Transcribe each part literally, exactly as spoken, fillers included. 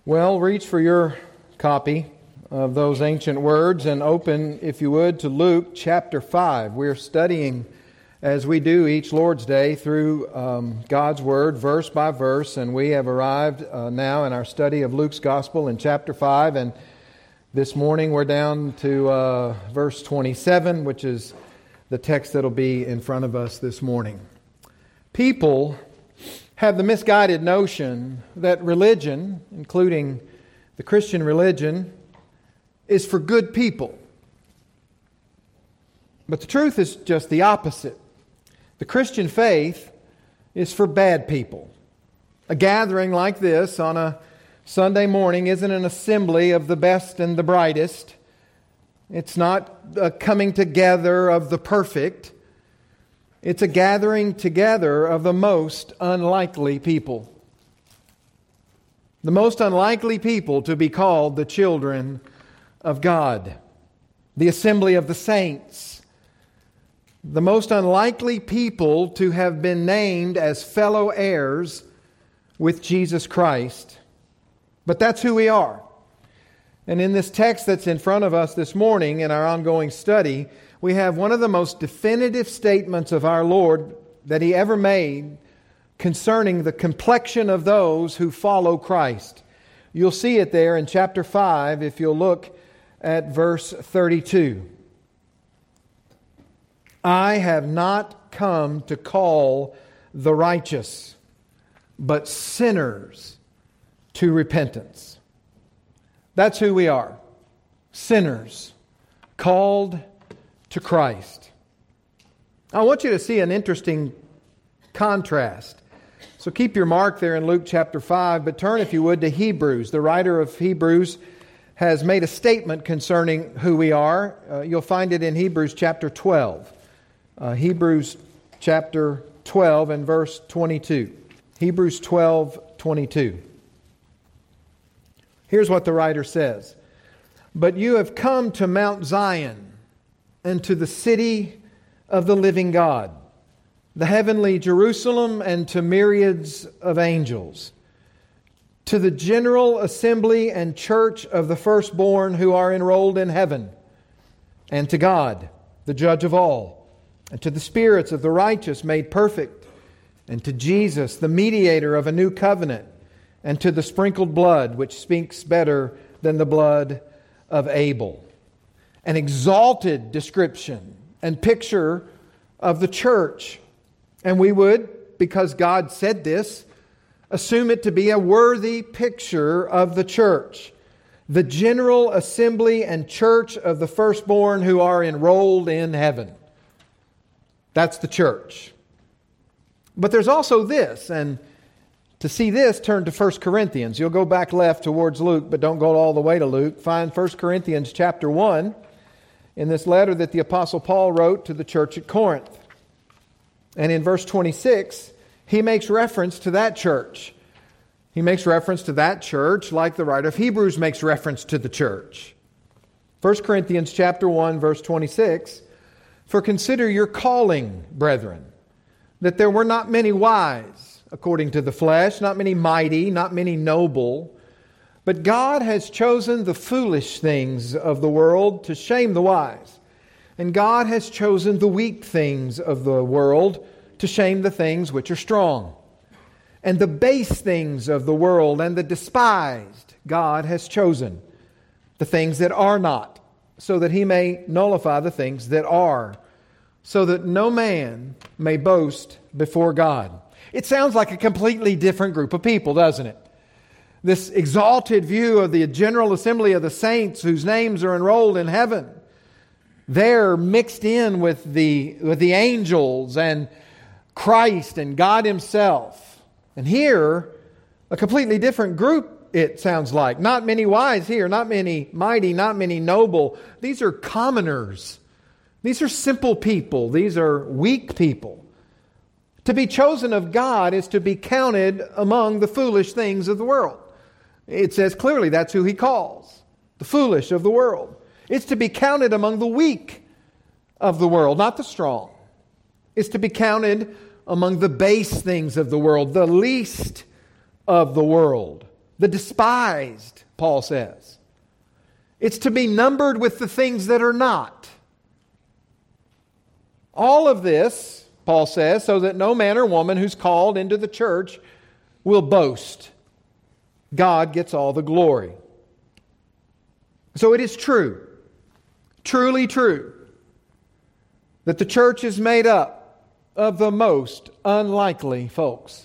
Well, reach for your copy of those ancient words and open, if you would, to Luke chapter five. We're studying, as we do each Lord's Day, through um, God's Word, verse by verse, and we have arrived uh, now in our study of Luke's Gospel in chapter five, and this morning we're down to uh, verse twenty-seven, which is the text that'll be in front of us this morning. People have the misguided notion that religion, including the Christian religion, is for good people. But the truth is just the opposite. The Christian faith is for bad people. A gathering like this on a Sunday morning isn't an assembly of the best and the brightest. It's not a coming together of the perfect. It's a gathering together of the most unlikely people. The most unlikely people to be called the children of God. The assembly of the saints. The most unlikely people to have been named as fellow heirs with Jesus Christ. But that's who we are. And in this text that's in front of us this morning in our ongoing study, we have one of the most definitive statements of our Lord that He ever made concerning the complexion of those who follow Christ. You'll see it there in chapter five if you'll look at verse thirty-two. I have not come to call the righteous, but sinners to repentance. That's who we are. Sinners called to Christ. I want you to see an interesting contrast. So keep your mark there in Luke chapter five, but turn, if you would, to Hebrews. The writer of Hebrews has made a statement concerning who we are. Uh, you'll find it in Hebrews chapter twelve. Uh, Hebrews chapter twelve and verse twenty-two. Hebrews twelve, twenty-two. Here's what the writer says. But you have come to Mount Zion, and to the city of the living God, the heavenly Jerusalem, and to myriads of angels, to the general assembly and church of the firstborn who are enrolled in heaven, and to God, the judge of all, and to the spirits of the righteous made perfect, and to Jesus, the mediator of a new covenant, and to the sprinkled blood, which speaks better than the blood of Abel. An exalted description and picture of the church. And we would, because God said this, assume it to be a worthy picture of the church. The general assembly and church of the firstborn who are enrolled in heaven. That's the church. But there's also this, and to see this, turn to First Corinthians. You'll go back left towards Luke, but don't go all the way to Luke. Find First Corinthians chapter one. In this letter that the Apostle Paul wrote to the church at Corinth. And in verse twenty-six, he makes reference to that church. He makes reference to that church like the writer of Hebrews makes reference to the church. First Corinthians chapter one, verse twenty-six, for consider your calling, brethren, that there were not many wise, according to the flesh, not many mighty, not many noble, but God has chosen the foolish things of the world to shame the wise. And God has chosen the weak things of the world to shame the things which are strong. And the base things of the world and the despised God has chosen, the things that are not, so that He may nullify the things that are, so that no man may boast before God. It sounds like a completely different group of people, doesn't it? This exalted view of the general assembly of the saints whose names are enrolled in heaven. They're mixed in with the, with the angels and Christ and God Himself. And here, a completely different group, it sounds like. Not many wise here, not many mighty, not many noble. These are commoners. These are simple people. These are weak people. To be chosen of God is to be counted among the foolish things of the world. It says clearly that's who He calls, the foolish of the world. It's to be counted among the weak of the world, not the strong. It's to be counted among the base things of the world, the least of the world, the despised, Paul says. It's to be numbered with the things that are not. All of this, Paul says, so that no man or woman who's called into the church will boast. God gets all the glory. So it is true, truly true, that the church is made up of the most unlikely folks.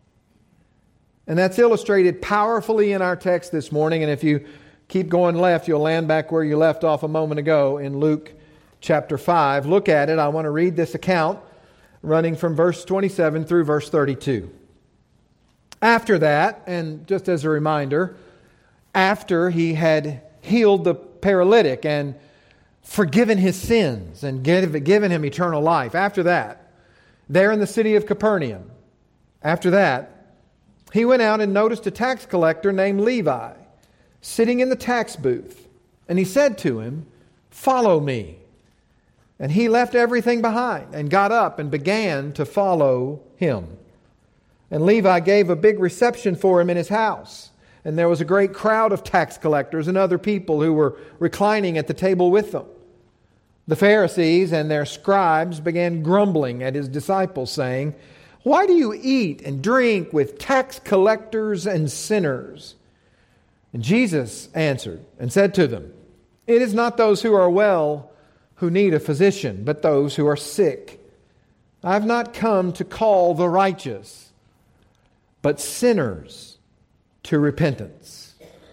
And that's illustrated powerfully in our text this morning. And if you keep going left, you'll land back where you left off a moment ago in Luke chapter five. Look at it. I want to read this account running from verse twenty-seven through verse thirty-two. After that, and just as a reminder, after he had healed the paralytic and forgiven his sins and given him eternal life, after that, there in the city of Capernaum, after that, he went out and noticed a tax collector named Levi sitting in the tax booth. And he said to him, "Follow me." And he left everything behind and got up and began to follow him. And Levi gave a big reception for him in his house. And there was a great crowd of tax collectors and other people who were reclining at the table with them. The Pharisees and their scribes began grumbling at his disciples, saying, "Why do you eat and drink with tax collectors and sinners?" And Jesus answered and said to them, "It is not those who are well who need a physician, but those who are sick. I have not come to call the righteous, but sinners to repentance."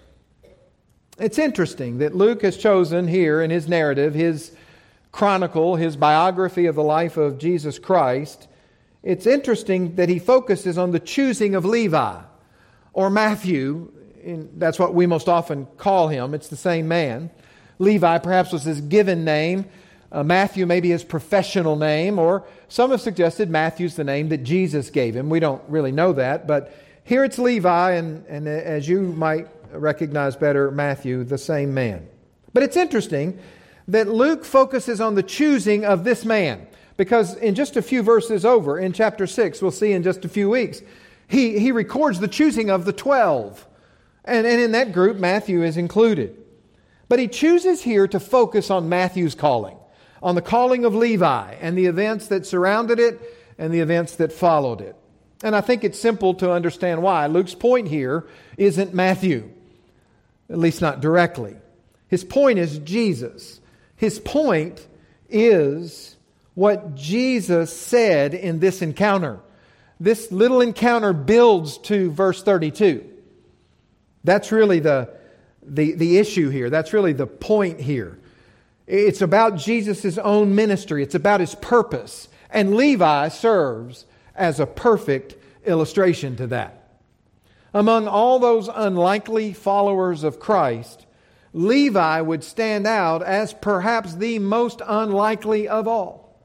It's interesting that Luke has chosen here in his narrative, his chronicle, his biography of the life of Jesus Christ. It's interesting that he focuses on the choosing of Levi, or Matthew. In, that's what we most often call him. It's the same man. Levi perhaps was his given name. Uh, Matthew maybe his professional name, or some have suggested Matthew's the name that Jesus gave him. We don't really know that, but here it's Levi, and, and as you might recognize better, Matthew, the same man. But it's interesting that Luke focuses on the choosing of this man, because in just a few verses over, in chapter six, we'll see in just a few weeks, he, he records the choosing of the twelve. And, and in that group, Matthew is included. But he chooses here to focus on Matthew's calling, on the calling of Levi and the events that surrounded it and the events that followed it. And I think it's simple to understand why. Luke's point here isn't Matthew, at least not directly. His point is Jesus. His point is what Jesus said in this encounter. This little encounter builds to verse thirty-two. That's really the, the, the issue here. That's really the point here. It's about Jesus' own ministry. It's about His purpose. And Levi serves as a perfect illustration to that. Among all those unlikely followers of Christ, Levi would stand out as perhaps the most unlikely of all.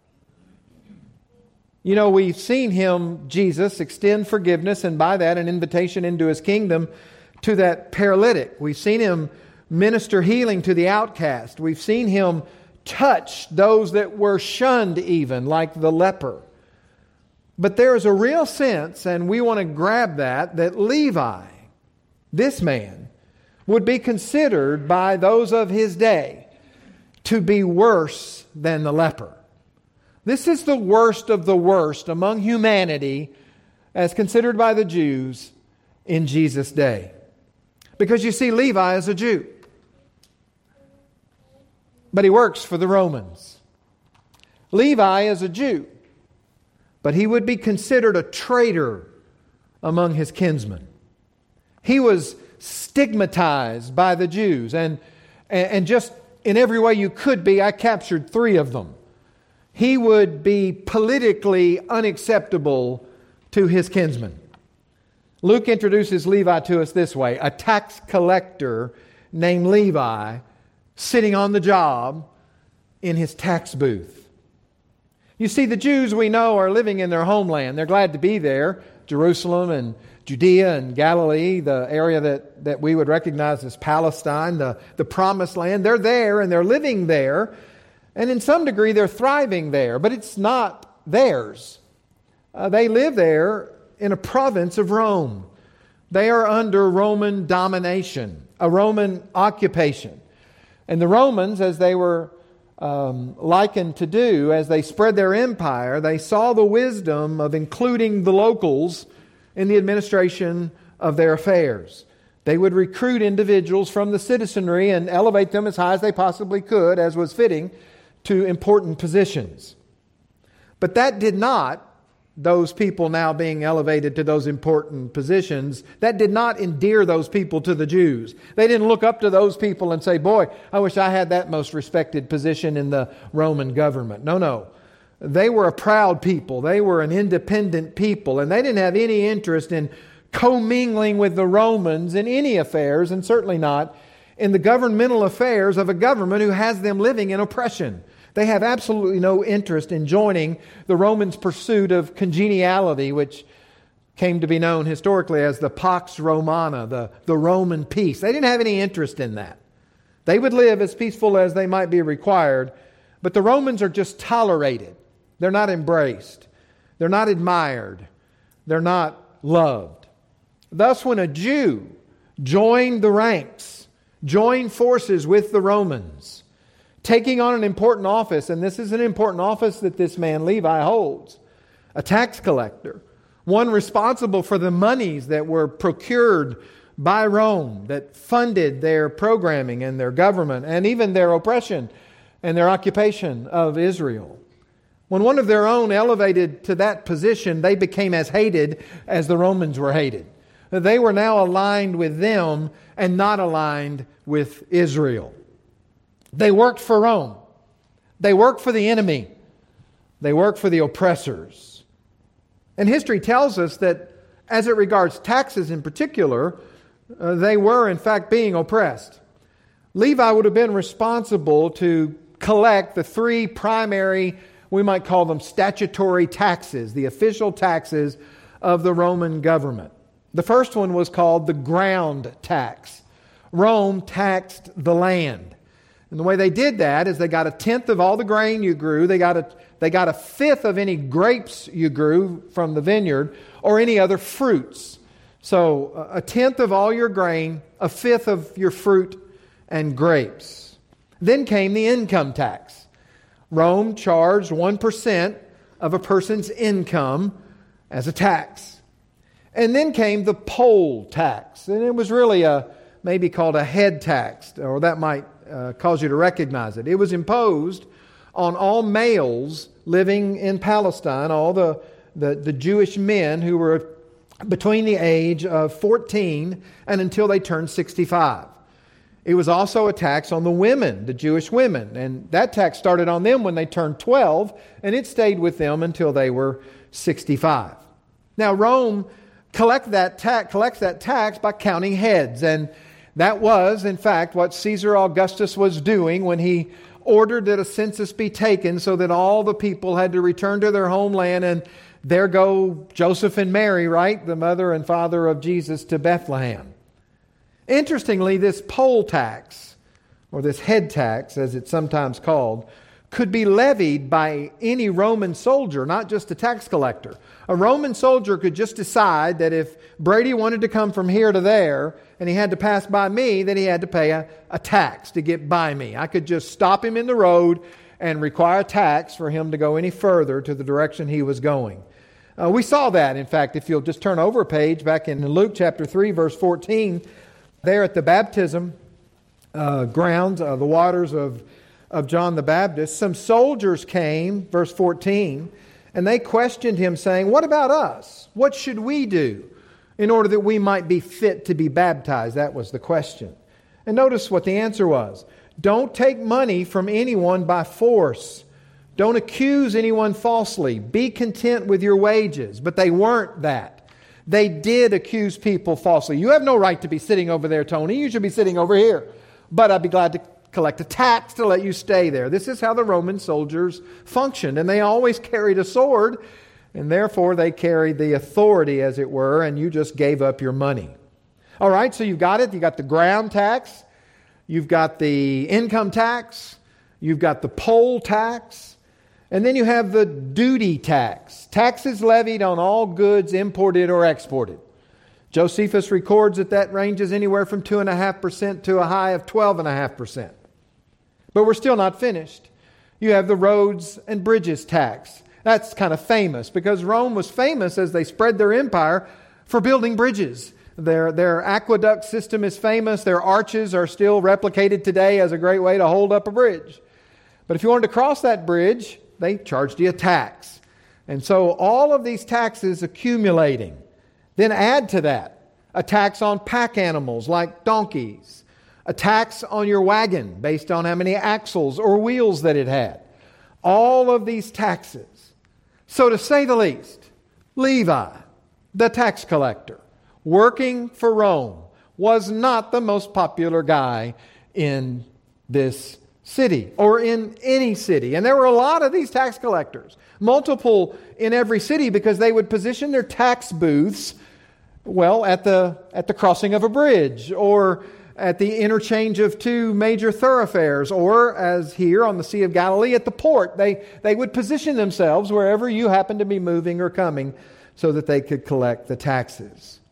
You know, we've seen him, Jesus, extend forgiveness and by that an invitation into His kingdom to that paralytic. We've seen Him minister healing to the outcast. We've seen Him touch those that were shunned even, like the leper. But there is a real sense, and we want to grab that, that Levi, this man, would be considered by those of his day to be worse than the leper. This is the worst of the worst among humanity as considered by the Jews in Jesus' day. Because you see, Levi is a Jew. But he works for the Romans. Levi is a Jew. But he would be considered a traitor among his kinsmen. He was stigmatized by the Jews. And, and just in every way you could be, I captured three of them. He would be politically unacceptable to his kinsmen. Luke introduces Levi to us this way: a tax collector named Levi sitting on the job in his tax booth. You see, the Jews we know are living in their homeland. They're glad to be there. Jerusalem and Judea and Galilee, the area that, that we would recognize as Palestine, the, the promised land. They're there and they're living there. And in some degree they're thriving there. But it's not theirs. Uh, they live there in a province of Rome. They are under Roman domination, a Roman occupation. And the Romans, as they were um, likened to do, as they spread their empire, they saw the wisdom of including the locals in the administration of their affairs. They would recruit individuals from the citizenry and elevate them as high as they possibly could, as was fitting, to important positions. But that did not, those people now being elevated to those important positions, that did not endear those people to the Jews. They didn't look up to those people and say, boy, I wish I had that most respected position in the Roman government. No, no. They were a proud people. They were an independent people, and they didn't have any interest in commingling with the Romans in any affairs, and certainly not in the governmental affairs of a government who has them living in oppression. They have absolutely no interest in joining the Romans' pursuit of congeniality, which came to be known historically as the Pax Romana, the, the Roman peace. They didn't have any interest in that. They would live as peaceful as they might be required, but the Romans are just tolerated. They're not embraced. They're not admired. They're not loved. Thus, when a Jew joined the ranks, joined forces with the Romans, taking on an important office, and this is an important office that this man Levi holds, a tax collector, one responsible for the monies that were procured by Rome, that funded their programming and their government, and even their oppression and their occupation of Israel. When one of their own elevated to that position, they became as hated as the Romans were hated. They were now aligned with them and not aligned with Israel. They worked for Rome. They worked for the enemy. They worked for the oppressors. And history tells us that as it regards taxes in particular, uh, they were in fact being oppressed. Levi would have been responsible to collect the three primary, we might call them statutory taxes, the official taxes of the Roman government. The first one was called the ground tax. Rome taxed the land. And the way they did that is they got a tenth of all the grain you grew. They got a, they got a fifth of any grapes you grew from the vineyard or any other fruits. So a tenth of all your grain, a fifth of your fruit and grapes. Then came the income tax. Rome charged one percent of a person's income as a tax. And then came the poll tax. And it was really a maybe called a head tax, or that might uh, cause you to recognize it. It was imposed on all males living in Palestine, all the, the, the Jewish men who were between the age of fourteen and until they turned sixty-five. It was also a tax on the women, the Jewish women. And that tax started on them when they turned twelve, and it stayed with them until they were sixty-five. Now, Rome collect that ta- collects that tax by counting heads. And that was, in fact, what Caesar Augustus was doing when he ordered that a census be taken so that all the people had to return to their homeland. And there go Joseph and Mary, right? The mother and father of Jesus, to Bethlehem. Interestingly, this poll tax, or this head tax, as it's sometimes called, could be levied by any Roman soldier, not just a tax collector. A Roman soldier could just decide that if Brady wanted to come from here to there and he had to pass by me, then he had to pay a, a tax to get by me. I could just stop him in the road and require a tax for him to go any further to the direction he was going. Uh, we saw that, in fact, if you'll just turn over a page back in Luke chapter three, verse fourteen, there at the baptism uh, grounds, uh, the waters of of John the Baptist, some soldiers came, verse fourteen, and they questioned him, saying, "What about us? What should we do in order that we might be fit to be baptized?" That was the question. And notice what the answer was. Don't take money from anyone by force. Don't accuse anyone falsely. Be content with your wages. But they weren't that. They did accuse people falsely. You have no right to be sitting over there, Tony. You should be sitting over here. But I'd be glad to collect a tax to let you stay there. This is how the Roman soldiers functioned. And they always carried a sword, and therefore they carried the authority, as it were, and you just gave up your money. All right, so you've got it. You've got the ground tax. You've got the income tax. You've got the poll tax. And then you have the duty tax. Taxes levied on all goods imported or exported. Josephus records that that ranges anywhere from two point five percent to a high of twelve point five percent. But we're still not finished. You have the roads and bridges tax. That's kind of famous because Rome was famous as they spread their empire for building bridges. Their, their aqueduct system is famous. Their arches are still replicated today as a great way to hold up a bridge. But if you wanted to cross that bridge, they charged you a tax. And so all of these taxes accumulating. Then add to that a tax on pack animals like donkeys, a tax on your wagon based on how many axles or wheels that it had. All of these taxes. So to say the least, Levi, the tax collector, working for Rome, was not the most popular guy in this city or in any city. And there were a lot of these tax collectors, multiple in every city, because they would position their tax booths, well, at the at the crossing of a bridge or at the interchange of two major thoroughfares, or as here on the Sea of Galilee at the port. They, they would position themselves wherever you happened to be moving or coming so that they could collect the taxes.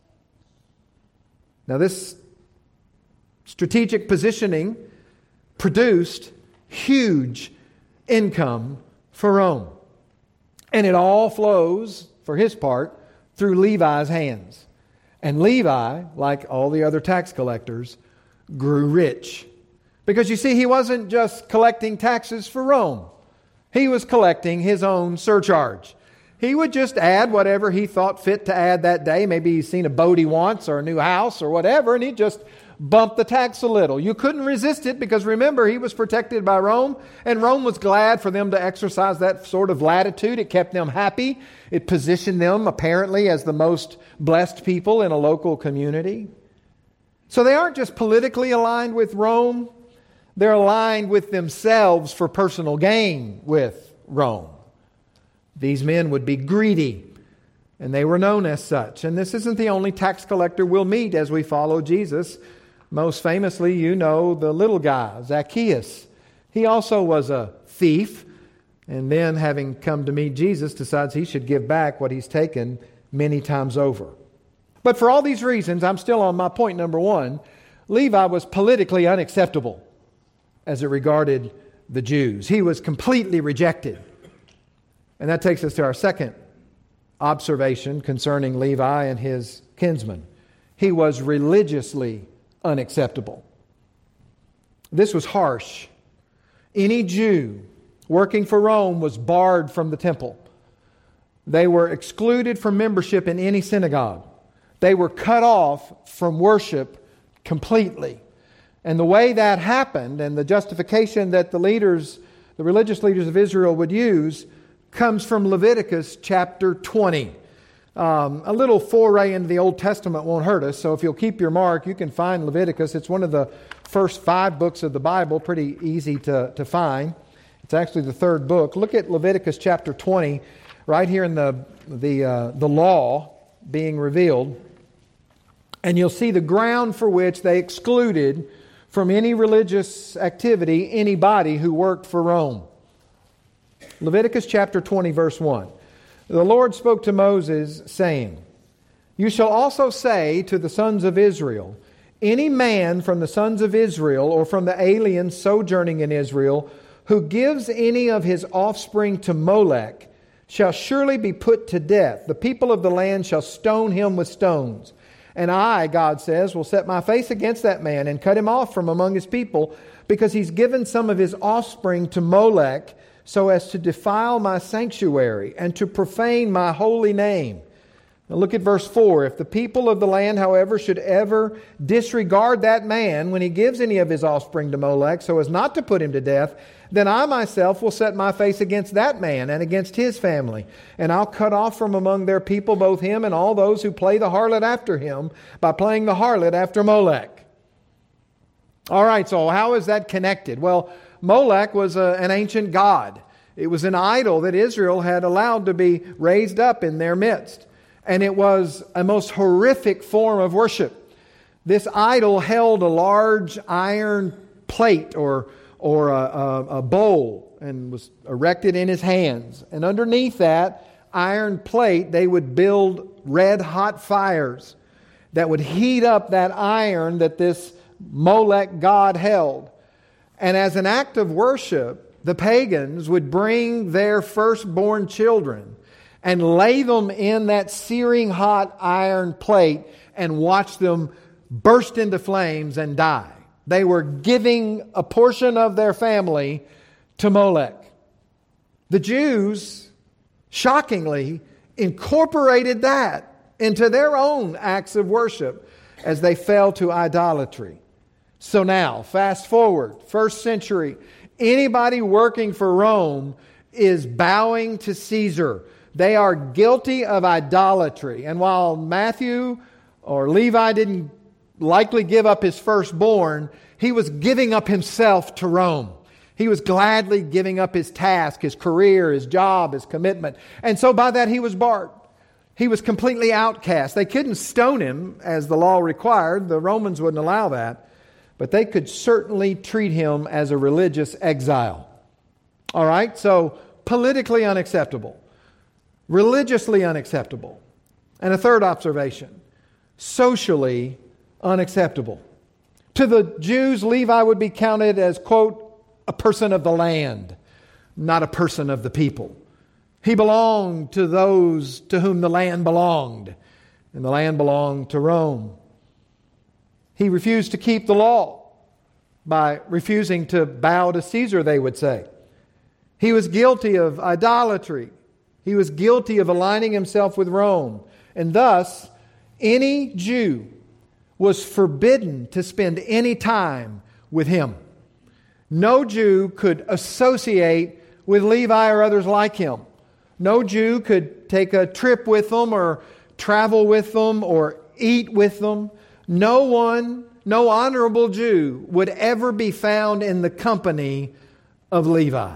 Now this strategic positioning produced huge income for Rome. And it all flows, for his part, through Levi's hands. And Levi, like all the other tax collectors, grew rich. Because you see, he wasn't just collecting taxes for Rome. He was collecting his own surcharge. He would just add whatever he thought fit to add that day. Maybe he's seen a boat he wants or a new house or whatever, and he'd just bump the tax a little. You couldn't resist it because remember, he was protected by Rome, and Rome was glad for them to exercise that sort of latitude. It kept them happy. It positioned them apparently as the most blessed people in a local community. So they aren't just politically aligned with Rome, they're aligned with themselves for personal gain with Rome. These men would be greedy, and they were known as such. And this isn't the only tax collector we'll meet as we follow Jesus. Most famously, you know the little guy, Zacchaeus. He also was a thief, and then having come to meet Jesus, decides he should give back what he's taken many times over. But for all these reasons, I'm still on my point number one. Levi was politically unacceptable as it regarded the Jews. He was completely rejected. And that takes us to our second observation concerning Levi and his kinsmen. He was religiously unacceptable. This was harsh. Any Jew working for Rome was barred from the temple. They were excluded from membership in any synagogue. They were cut off from worship completely. And the way that happened, and the justification that the leaders, the religious leaders of Israel would use, comes from Leviticus chapter twenty. Um, a little foray into the Old Testament won't hurt us, so if you'll keep your mark, you can find Leviticus. It's one of the first five books of the Bible, pretty easy to, to find. It's actually the third book. Look at Leviticus chapter twenty, right here in the, the, uh, the law being revealed. And you'll see the ground for which they excluded from any religious activity anybody who worked for Rome. Leviticus chapter twenty, verse one. The Lord spoke to Moses, saying, "You shall also say to the sons of Israel, any man from the sons of Israel or from the aliens sojourning in Israel who gives any of his offspring to Molech shall surely be put to death. The people of the land shall stone him with stones. And I, God says, will set my face against that man and cut him off from among his people, because he's given some of his offspring to Molech, so as to defile my sanctuary and to profane my holy name." Now look at verse four. "If the people of the land, however, should ever disregard that man when he gives any of his offspring to Molech, so as not to put him to death, then I myself will set my face against that man and against his family, and I'll cut off from among their people both him and all those who play the harlot after him by playing the harlot after Molech." All right, so how is that connected? Well, Molech was a, an ancient god. It was an idol that Israel had allowed to be raised up in their midst. And it was a most horrific form of worship. This idol held a large iron plate or, or a, a, a bowl and was erected in his hands. And underneath that iron plate, they would build red hot fires. that would heat up that iron that this Molech god held. And as an act of worship, the pagans would bring their firstborn children and lay them in that searing hot iron plate and watch them burst into flames and die. They were giving a portion of their family to Molech. The Jews, shockingly, incorporated that into their own acts of worship as they fell to idolatry. So now, fast forward, first century, anybody working for Rome is bowing to Caesar. They are guilty of idolatry. And while Matthew or Levi didn't likely give up his firstborn, he was giving up himself to Rome. He was gladly giving up his task, his career, his job, his commitment. And so by that he was barred. He was completely outcast. They couldn't stone him as the law required. The Romans wouldn't allow that. But they could certainly treat him as a religious exile. All right, so politically unacceptable. Religiously unacceptable. And a third observation, socially unacceptable. To the Jews, Levi would be counted as, quote, a person of the land, not a person of the people. He belonged to those to whom the land belonged, and the land belonged to Rome. He refused to keep the law by refusing to bow to Caesar, they would say. He was guilty of idolatry. He was guilty of aligning himself with Rome. And thus, any Jew was forbidden to spend any time with him. No Jew could associate with Levi or others like him. No Jew could take a trip with them or travel with them or eat with them. No one, no honorable Jew would ever be found in the company of Levi.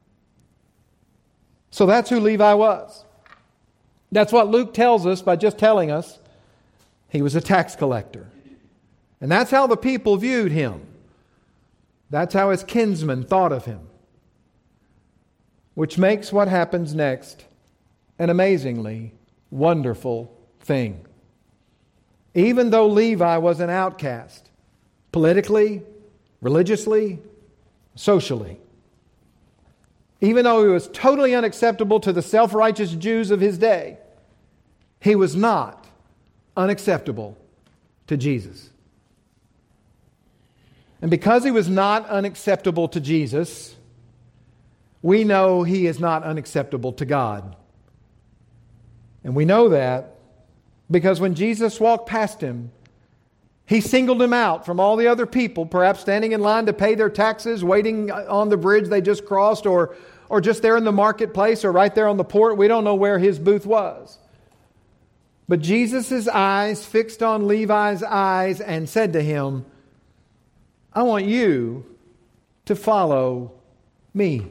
So that's who Levi was. That's what Luke tells us by just telling us he was a tax collector. And that's how the people viewed him. That's how his kinsmen thought of him. Which makes what happens next an amazingly wonderful thing. Even though Levi was an outcast, politically, religiously, socially, even though he was totally unacceptable to the self-righteous Jews of his day, he was not unacceptable to Jesus. And because he was not unacceptable to Jesus, we know he is not unacceptable to God. And we know that because when Jesus walked past him, he singled him out from all the other people, perhaps standing in line to pay their taxes, waiting on the bridge they just crossed, or, or just there in the marketplace, or right there on the port. We don't know where his booth was. But Jesus' eyes fixed on Levi's eyes and said to him, I want you to follow me.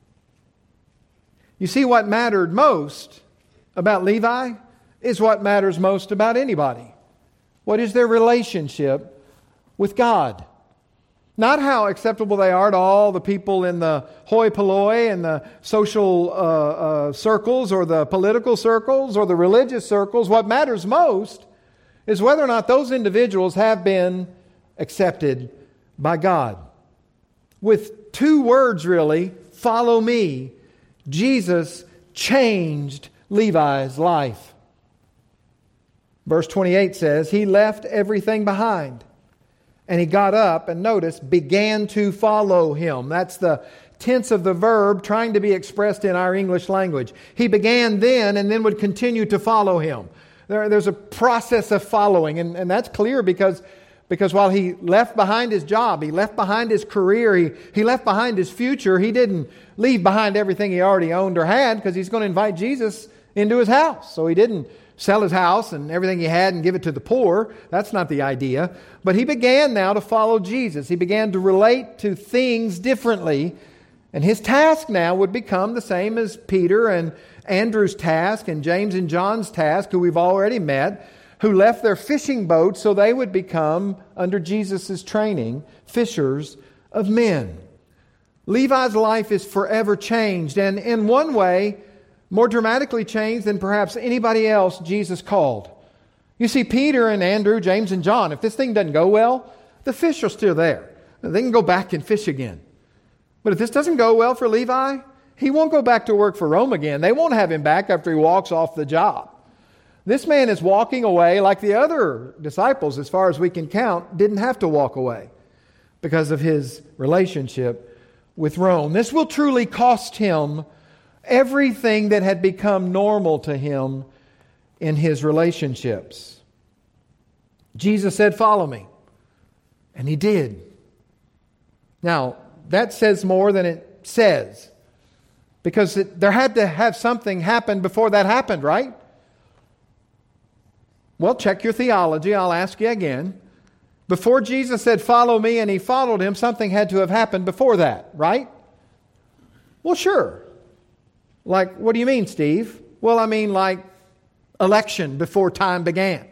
You see, what mattered most about Levi is what matters most about anybody. What is their relationship with God? Not how acceptable they are to all the people in the hoi polloi and the social uh, uh, circles or the political circles or the religious circles. What matters most is whether or not those individuals have been accepted by God. With two words really, follow me, Jesus changed Levi's life. Verse twenty-eight says, he left everything behind. And he got up and, notice, began to follow him. That's the tense of the verb trying to be expressed in our English language. He began then and then would continue to follow him. There, there's a process of following. And, and that's clear because, because while he left behind his job, he left behind his career, he, he left behind his future, he didn't leave behind everything he already owned or had because he's going to invite Jesus into his house. So he didn't sell his house and everything he had and give it to the poor. That's not the idea. But he began now to follow Jesus. He began to relate to things differently. And his task now would become the same as Peter and Andrew's task and James and John's task, who we've already met, who left their fishing boats so they would become, under Jesus' training, fishers of men. Levi's life is forever changed. And in one way, more dramatically changed than perhaps anybody else Jesus called. You see, Peter and Andrew, James and John, if this thing doesn't go well, the fish are still there. They can go back and fish again. But if this doesn't go well for Levi, he won't go back to work for Rome again. They won't have him back after he walks off the job. This man is walking away like the other disciples, as far as we can count, didn't have to walk away because of his relationship with Rome. This will truly cost him everything that had become normal to him in his relationships. Jesus said, "Follow me." And he did. Now, that says more than it says. Because it, there had to have something happen before that happened, right? Well, check your theology. I'll ask you again. Before Jesus said, "Follow me," and he followed him, something had to have happened before that, right? Well, sure. Like, what do you mean, Steve? Well, I mean like election before time began.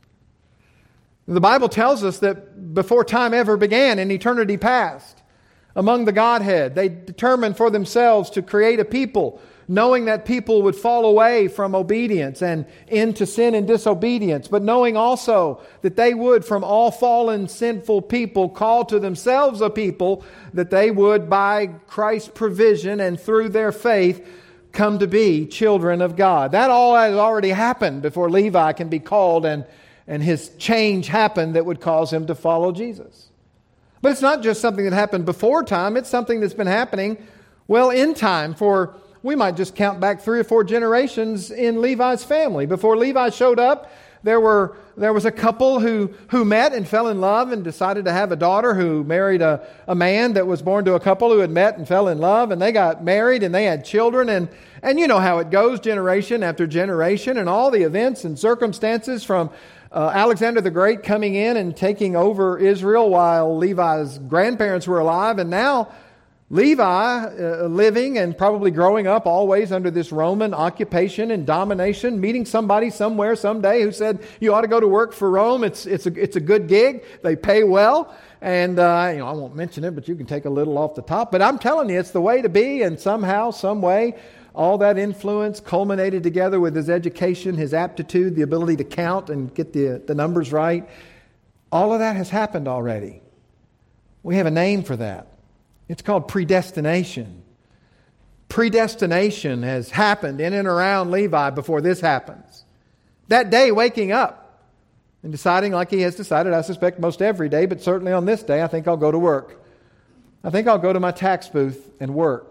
The Bible tells us that before time ever began, in eternity past, among the Godhead, they determined for themselves to create a people, knowing that people would fall away from obedience and into sin and disobedience, but knowing also that they would, from all fallen, sinful people, call to themselves a people that they would, by Christ's provision and through their faith, come to be children of God. That all has already happened before Levi can be called and, and his change happened that would cause him to follow Jesus. But it's not just something that happened before time. It's something that's been happening, well, in time. For we might just count back three or four generations in Levi's family. Before Levi showed up, there were there was a couple who, who met and fell in love and decided to have a daughter who married a, a man that was born to a couple who had met and fell in love. And they got married and they had children. And, and you know how it goes, generation after generation. And all the events and circumstances from Uh, Alexander the Great coming in and taking over Israel while Levi's grandparents were alive. And now Levi uh, living and probably growing up always under this Roman occupation and domination, meeting somebody somewhere someday who said, "You ought to go to work for Rome. It's it's a, it's a good gig. They pay well." And uh, you know, I won't mention it, but you can take a little off the top. But I'm telling you, it's the way to be. And somehow, some way, all that influence culminated together with his education, his aptitude, the ability to count and get the, the numbers right. All of that has happened already. We have a name for that. It's called predestination. Predestination has happened in and around Levi before this happens. That day, waking up and deciding, like he has decided, I suspect most every day, but certainly on this day, I think I'll go to work. I think I'll go to my tax booth and work.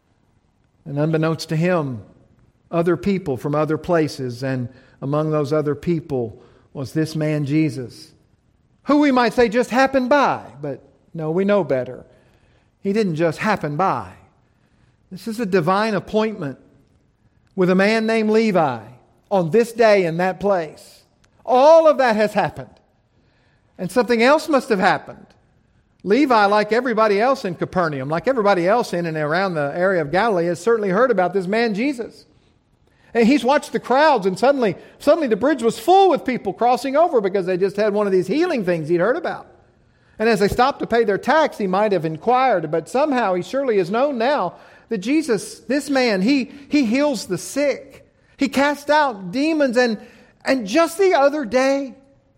And unbeknownst to him, other people from other places, and among those other people was this man Jesus, who we might say just happened by, but no, we know better. He didn't just happen by. This is a divine appointment with a man named Levi on this day in that place. All of that has happened. And something else must have happened. Levi, like everybody else in Capernaum, like everybody else in and around the area of Galilee, has certainly heard about this man Jesus. And he's watched the crowds, and suddenly, suddenly the bridge was full with people crossing over because they just had one of these healing things he'd heard about. And as they stopped to pay their tax, he might have inquired, but somehow he surely is known now that Jesus, this man, he, he heals the sick. He casts out demons, and, and just the other day,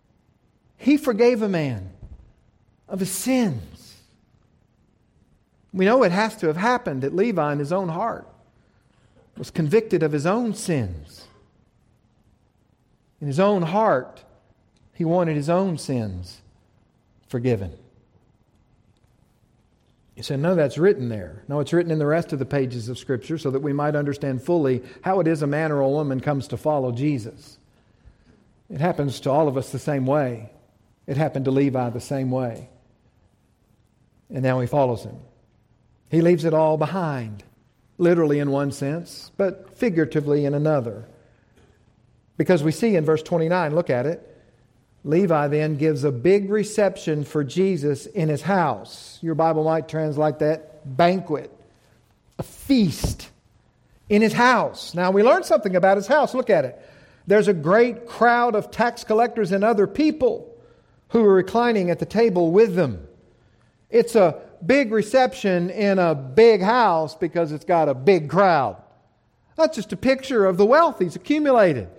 he forgave a man of his sins. We know it has to have happened that Levi in his own heart was convicted of his own sins. In his own heart, he wanted his own sins forgiven. You say, no, that's written there. No, it's written in the rest of the pages of Scripture so that we might understand fully how it is a man or a woman comes to follow Jesus. It happens to all of us the same way. It happened to Levi the same way. And now he follows him. He leaves it all behind, literally in one sense, but figuratively in another. Because we see in verse twenty-nine, look at it, Levi then gives a big reception for Jesus in his house. Your Bible might translate that banquet, a feast in his house. Now we learn something about his house. Look at it. There's a great crowd of tax collectors and other people who are reclining at the table with them. It's a big reception in a big house because it's got a big crowd. That's just a picture of the wealth he's accumulated.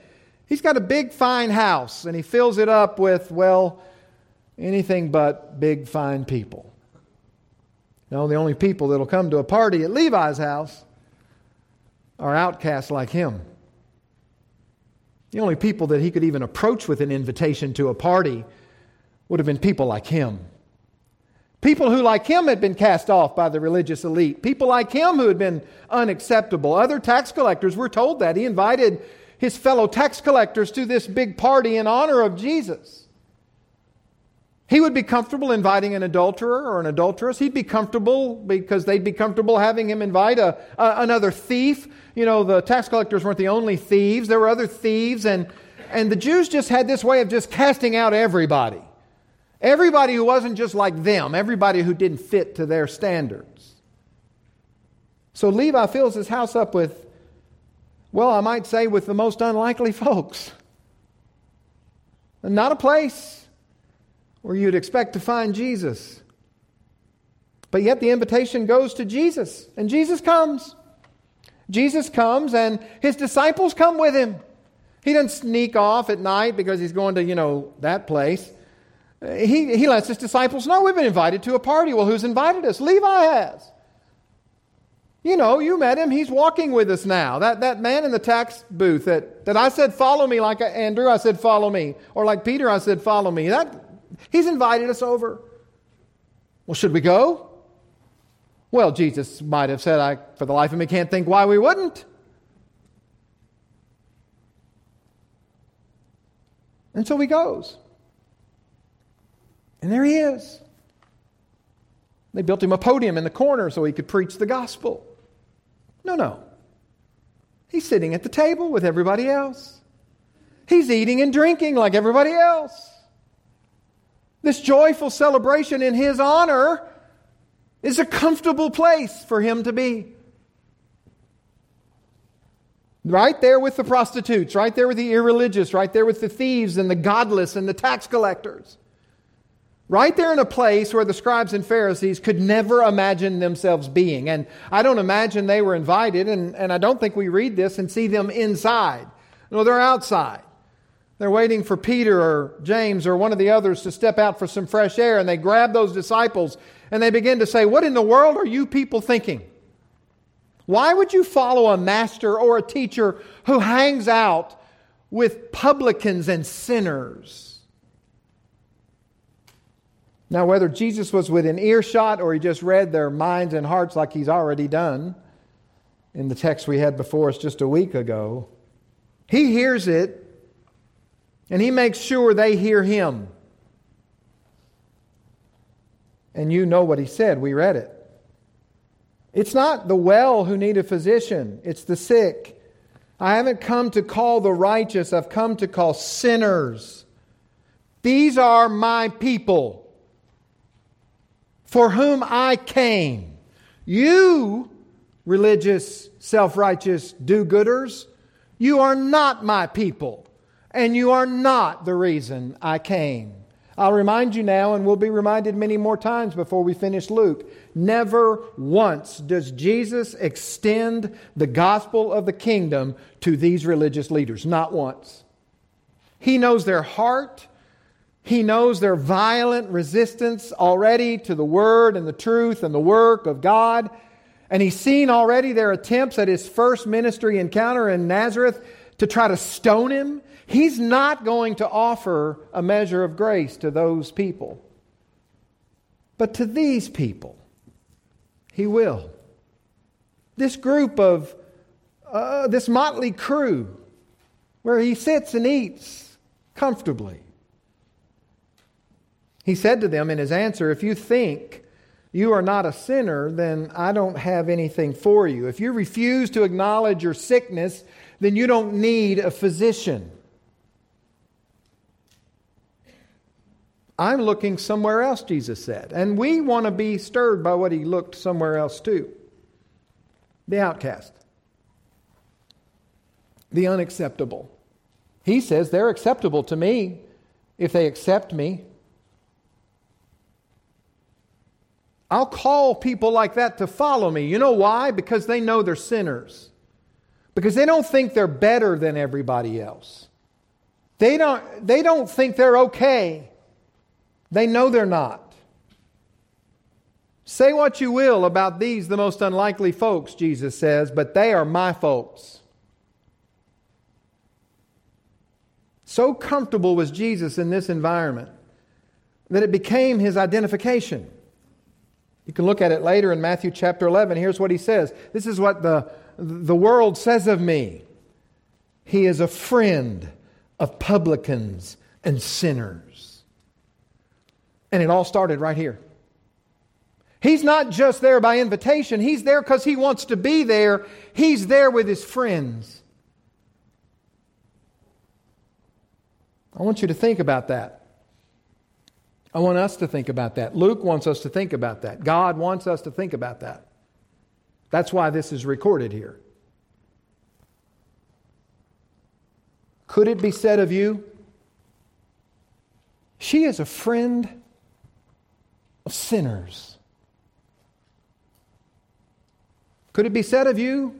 He's got a big, fine house, and he fills it up with, well, anything but big, fine people. No, the only people that'll come to a party at Levi's house are outcasts like him. The only people that he could even approach with an invitation to a party would have been people like him. People who, like him, had been cast off by the religious elite. People like him who had been unacceptable. Other tax collectors were told that. He invited his fellow tax collectors to this big party in honor of Jesus. He would be comfortable inviting an adulterer or an adulteress. He'd be comfortable because they'd be comfortable having him invite a, a, another thief. You know, the tax collectors weren't the only thieves. There were other thieves. And, and the Jews just had this way of just casting out everybody. Everybody who wasn't just like them. Everybody who didn't fit to their standards. So Levi fills his house up with, well, I might say with the most unlikely folks. And not a place where you'd expect to find Jesus. But yet the invitation goes to Jesus. And Jesus comes. Jesus comes and his disciples come with him. He doesn't sneak off at night because he's going to, you know, that place. He, he lets his disciples know we've been invited to a party. Well, who's invited us? Levi has. You know, you met him. He's walking with us now. That, that man in the tax booth that, that I said, follow me, like Andrew, I said, follow me. Or like Peter, I said, follow me. That He's invited us over. Well, should we go? Well, Jesus might have said, I, for the life of me, can't think why we wouldn't. And so he goes. And there he is. They built him a podium in the corner so he could preach the gospel. No, no. He's sitting at the table with everybody else. He's eating and drinking like everybody else. This joyful celebration in his honor is a comfortable place for him to be. Right there with the prostitutes, right there with the irreligious, right there with the thieves and the godless and the tax collectors. Right there in a place where the scribes and Pharisees could never imagine themselves being. And I don't imagine they were invited, and, and I don't think we read this and see them inside. No, they're outside. They're waiting for Peter or James or one of the others to step out for some fresh air, and they grab those disciples and they begin to say, what in the world are you people thinking? Why would you follow a master or a teacher who hangs out with publicans and sinners? Now, whether Jesus was within earshot or he just read their minds and hearts like he's already done in the text we had before us just a week ago, he hears it. And he makes sure they hear him. And you know what he said. We read it. It's not the well who need a physician. It's the sick. I haven't come to call the righteous. I've come to call sinners. These are my people for whom I came. You, religious, self-righteous do-gooders, you are not my people. And you are not the reason I came. I'll remind you now, and we'll be reminded many more times before we finish Luke. Never once does Jesus extend the gospel of the kingdom to these religious leaders. Not once. He knows their heart. He knows their violent resistance already to the word and the truth and the work of God. And he's seen already their attempts at his first ministry encounter in Nazareth to try to stone him. He's not going to offer a measure of grace to those people. But to these people, he will. This group of, uh, this motley crew, where he sits and eats comfortably. He said to them in his answer, if you think you are not a sinner, then I don't have anything for you. If you refuse to acknowledge your sickness, then you don't need a physician. I'm looking somewhere else, Jesus said. And we want to be stirred by what he looked somewhere else too. The outcast. The unacceptable. He says they're acceptable to me if they accept me. I'll call people like that to follow me. You know why? Because they know they're sinners. Because they don't think they're better than everybody else. They don't, they don't think they're okay. They know they're not. Say what you will about these, the most unlikely folks, Jesus says, but they are my folks. So comfortable was Jesus in this environment that it became his identification. You can look at it later in Matthew chapter eleven. Here's what he says. This is what the, the world says of me. He is a friend of publicans and sinners. And it all started right here. He's not just there by invitation. He's there because he wants to be there. He's there with his friends. I want you to think about that. I want us to think about that. Luke wants us to think about that. God wants us to think about that. That's why this is recorded here. Could it be said of you, she is a friend of sinners? Could it be said of you,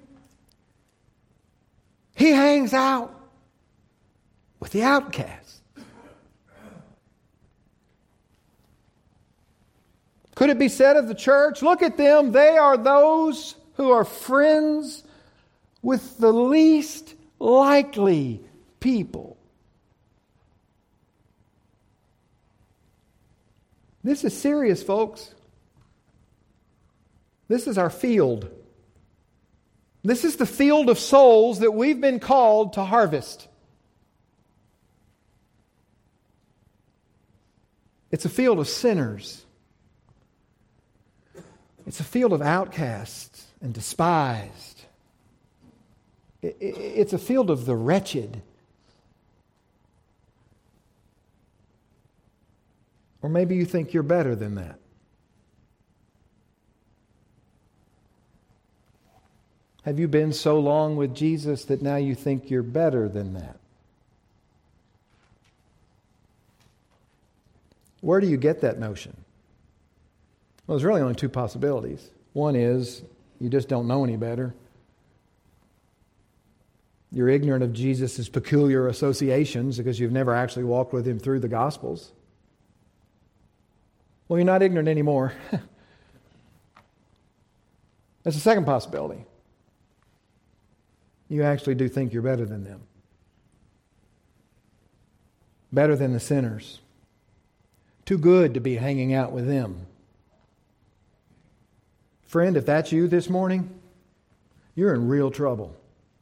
he hangs out with the outcasts? Could it be said of the church, look at them, they are those who are friends with the least likely people? This is serious, folks. This is our field. This is the field of souls that we've been called to harvest. It's a field of sinners. It's a field of outcasts and despised. It's a field of the wretched. Or maybe you think you're better than that. Have you been so long with Jesus that now you think you're better than that? Where do you get that notion? Well, there's really only two possibilities. One is you just don't know any better. You're ignorant of Jesus' peculiar associations because you've never actually walked with him through the Gospels. Well, you're not ignorant anymore. That's the second possibility. You actually do think you're better than them. Better than the sinners. Too good to be hanging out with them. Friend, if that's you this morning, you're in real trouble.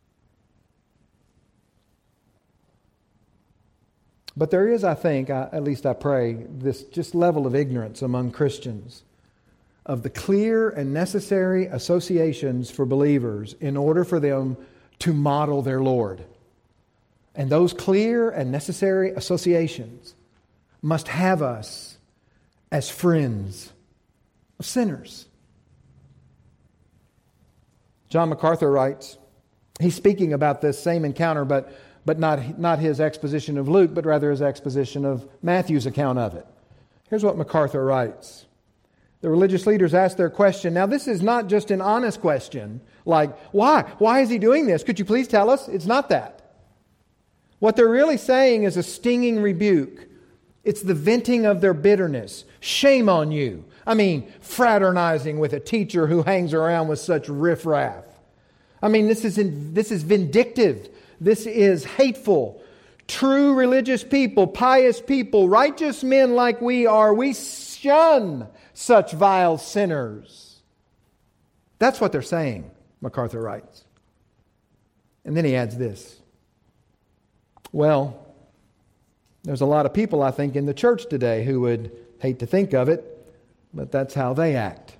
But there is, I think, I, at least I pray, this just level of ignorance among Christians of the clear and necessary associations for believers in order for them to model their Lord. And those clear and necessary associations must have us as friends of sinners. John MacArthur writes, he's speaking about this same encounter, but, but not, not his exposition of Luke, but rather his exposition of Matthew's account of it. Here's what MacArthur writes. The religious leaders asked their question. Now, this is not just an honest question, like, why? Why is he doing this? Could you please tell us? It's not that. What they're really saying is a stinging rebuke. It's the venting of their bitterness. Shame on you. I mean, fraternizing with a teacher who hangs around with such riffraff. I mean, this is in, this is vindictive. This is hateful. True religious people, pious people, righteous men like we are, we shun such vile sinners. That's what they're saying, MacArthur writes. And then he adds this. Well, there's a lot of people, I think, in the church today who would hate to think of it, but that's how they act.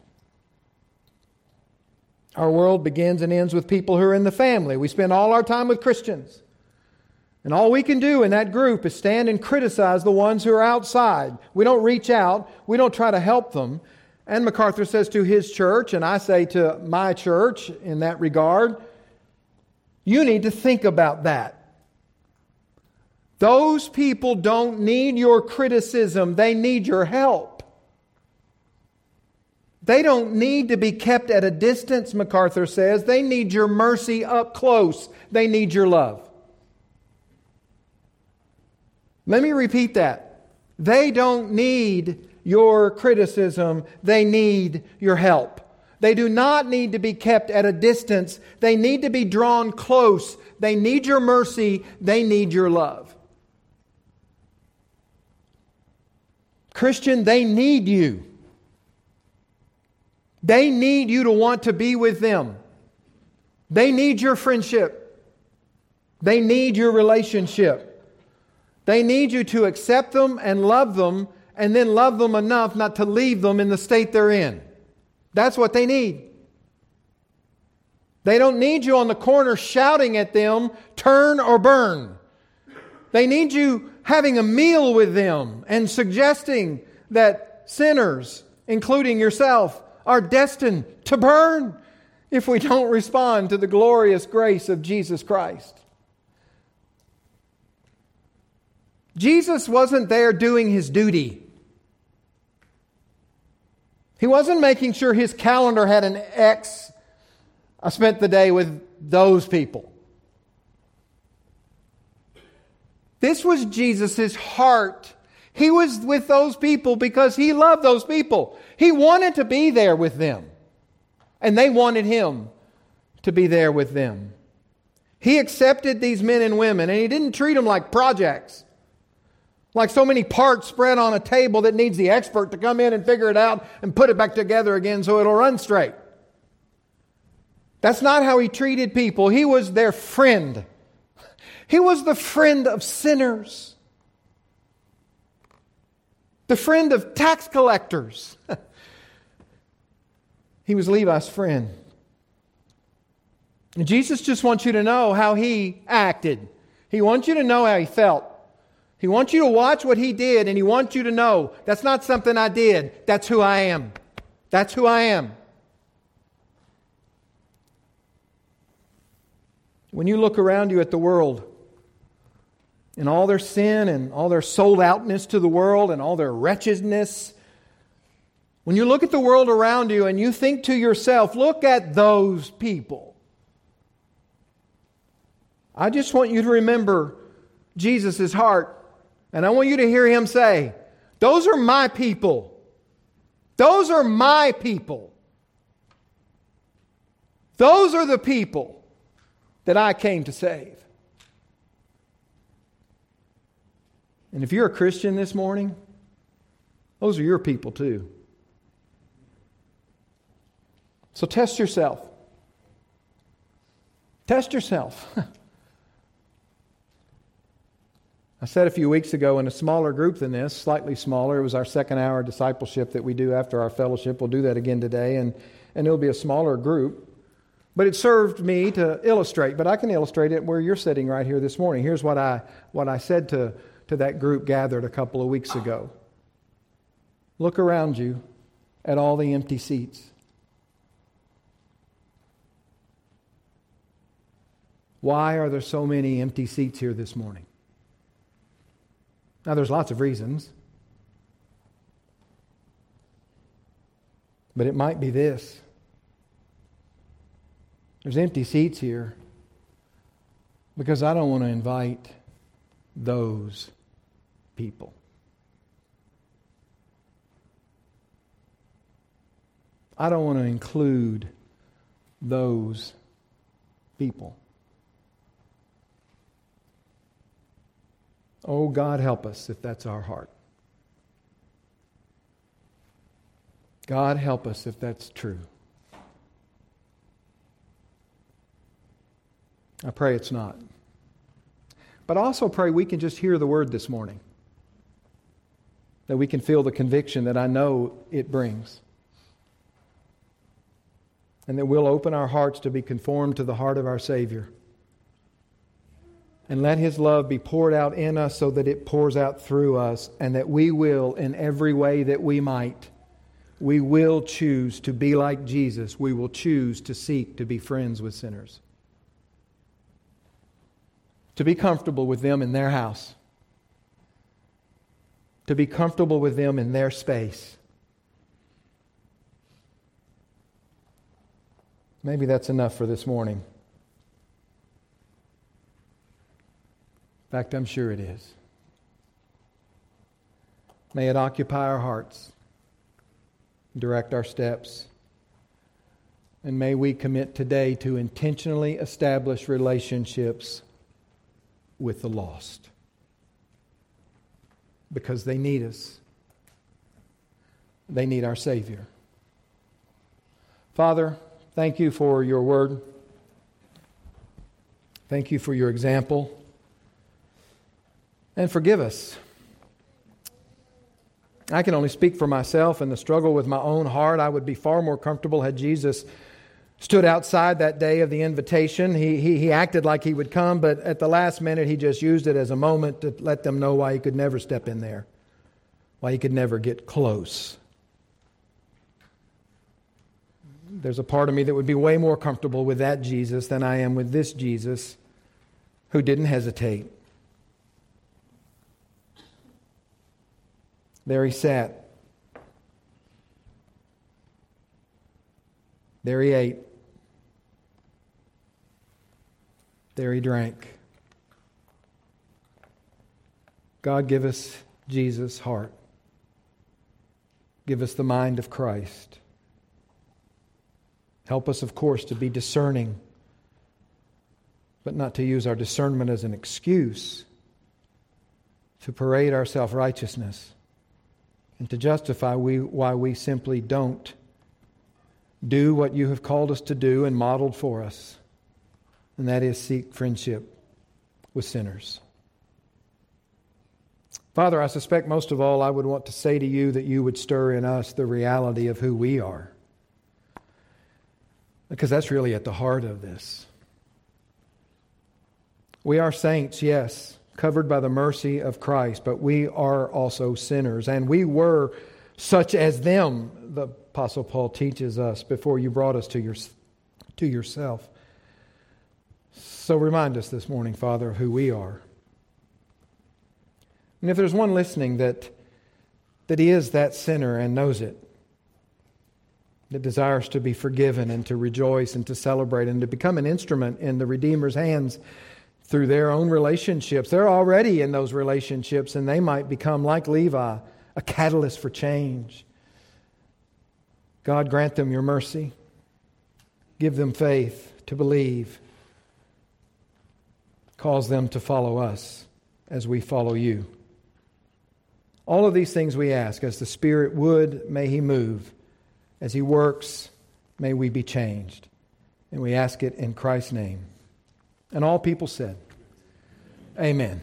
Our world begins and ends with people who are in the family. We spend all our time with Christians. And all we can do in that group is stand and criticize the ones who are outside. We don't reach out. We don't try to help them. And MacArthur says to his church, and I say to my church in that regard, you need to think about that. Those people don't need your criticism. They need your help. They don't need to be kept at a distance, MacArthur says. They need your mercy up close. They need your love. Let me repeat that. They don't need your criticism. They need your help. They do not need to be kept at a distance. They need to be drawn close. They need your mercy. They need your love. Christian, they need you. They need you to want to be with them. They need your friendship. They need your relationship. They need you to accept them and love them, and then love them enough not to leave them in the state they're in. That's what they need. They don't need you on the corner shouting at them, turn or burn. They need you having a meal with them and suggesting that sinners, including yourself, are destined to burn if we don't respond to the glorious grace of Jesus Christ. Jesus wasn't there doing His duty. He wasn't making sure His calendar had an X. I spent the day with those people. This was Jesus' heart. He was with those people because He loved those people. He wanted to be there with them. And they wanted Him to be there with them. He accepted these men and women, and He didn't treat them like projects. Like so many parts spread on a table that needs the expert to come in and figure it out and put it back together again so it'll run straight. That's not how He treated people. He was their friend. He was the friend of sinners. The friend of tax collectors. He was Levi's friend. And Jesus just wants you to know how He acted. He wants you to know how He felt. He wants you to watch what He did, and He wants you to know that's not something I did. That's who I am. That's who I am. When you look around you at the world, and all their sin and all their sold outness to the world and all their wretchedness, when you look at the world around you and you think to yourself, look at those people. I just want you to remember Jesus' heart. And I want you to hear Him say, those are my people. Those are my people. Those are the people that I came to save. And if you're a Christian this morning, those are your people too. So test yourself. Test yourself. I said a few weeks ago in a smaller group than this, slightly smaller, it was our second hour discipleship that we do after our fellowship. We'll do that again today, and, and it'll be a smaller group. But it served me to illustrate, but I can illustrate it where you're sitting right here this morning. Here's what I what I said to, to that group gathered a couple of weeks ago. Look around you at all the empty seats. Why are there so many empty seats here this morning? Now, there's lots of reasons. But it might be this. There's empty seats here because I don't want to invite those people. I don't want to include those people. Oh, God, help us if that's our heart. God, help us if that's true. I pray it's not. But I also pray we can just hear the word this morning. That we can feel the conviction that I know it brings. And that we'll open our hearts to be conformed to the heart of our Savior. And let His love be poured out in us so that it pours out through us, and that we will, in every way that we might, we will choose to be like Jesus. We will choose to seek to be friends with sinners. To be comfortable with them in their house. To be comfortable with them in their space. Maybe that's enough for this morning. In fact, I'm sure it is. May it occupy our hearts, direct our steps, and may we commit today to intentionally establish relationships with the lost, because they need us. They need our Savior. Father, thank you for your word. Thank you for your example. And forgive us. I can only speak for myself and the struggle with my own heart. I would be far more comfortable had Jesus stood outside that day of the invitation. He, he, he acted like he would come, but at the last minute he just used it as a moment to let them know why he could never step in there, why he could never get close. There's a part of me that would be way more comfortable with that Jesus than I am with this Jesus who didn't hesitate. There he sat. There he ate. There he drank. God, give us Jesus' heart. Give us the mind of Christ. Help us, of course, to be discerning, but not to use our discernment as an excuse to parade our self-righteousness and to justify we, why we simply don't do what you have called us to do and modeled for us, and that is seek friendship with sinners. Father, I suspect most of all I would want to say to you that you would stir in us the reality of who we are, because that's really at the heart of this. We are saints, yes, covered by the mercy of Christ, but we are also sinners, and we were such as them, the Apostle Paul teaches us, before you brought us to your, to yourself. So remind us this morning, Father, of who we are. And if there's one listening that, that he is that sinner and knows it, that desires to be forgiven and to rejoice and to celebrate and to become an instrument in the Redeemer's hands through their own relationships. They're already in those relationships, and they might become, like Levi, a catalyst for change. God, grant them your mercy. Give them faith to believe. Cause them to follow us as we follow you. All of these things we ask. As the Spirit would, may He move. As He works, may we be changed. And we ask it in Christ's name. And all people said, Amen.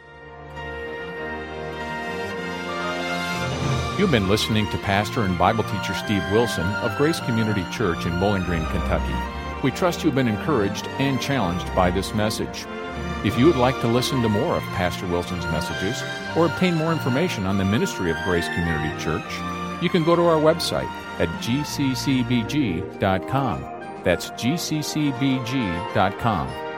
You've been listening to Pastor and Bible teacher Steve Wilson of Grace Community Church in Bowling Green, Kentucky. We trust you've been encouraged and challenged by this message. If you would like to listen to more of Pastor Wilson's messages or obtain more information on the ministry of Grace Community Church, you can go to our website at g c c b g dot com. That's g c c b g dot com.